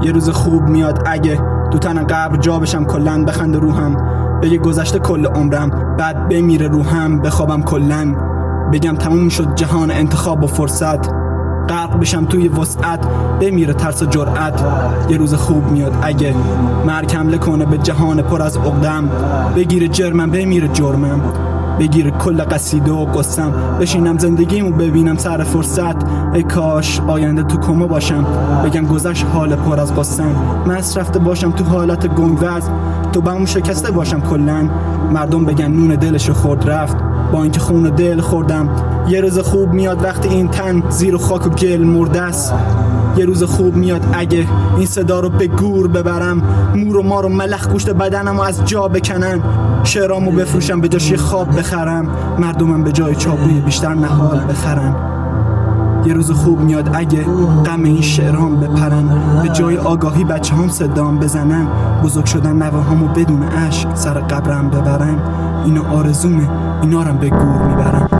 یه روز خوب میاد اگه تو تن قبر جا بشم، کلن بخنده روحم، بگه گذشته کل عمرم، بعد بمیره روحم، بخوابم کلن، بگم تموم شد جهان انتخاب و فرصت، غرق بشم توی وسعت، بمیره ترس و جرأت. یه روز خوب میاد اگه مرگ حمله کنه به جهان پر از عقدم، بگیره جرمم بمیره جرمم، بگیره کل قصیده و قصم، بشینم زندگیمو ببینم سر فرصت. ای کاش آینده تو کما باشم، بگم گذشت حال پر از قصم، مست رفته باشم تو حالت گنگوز، تو بهمون شکسته باشم کلن، مردم بگن نون دلشو خورد رفت با اینکه خون و دل خوردم. یه روز خوب میاد وقتی این تن زیر خاک و گل مرده است. یه روز خوب میاد اگه این صدا رو به گور ببرم، مور و مار و ملخ گوشت بدنمو از جا بکنن، شعرامو بفروشم به جاش خواب بخرم، مردمم به جای چاقوی بیشتر نهال بخرن. یه روز خوب میاد اگه غم این شعرام بپرن، به جای آگاهی بچه هم صدام بزنن، بزرگ شدن نوهامو بدون عشق سر قبرم ببرن. اینا آرزومه، اینارم به گور میبرن.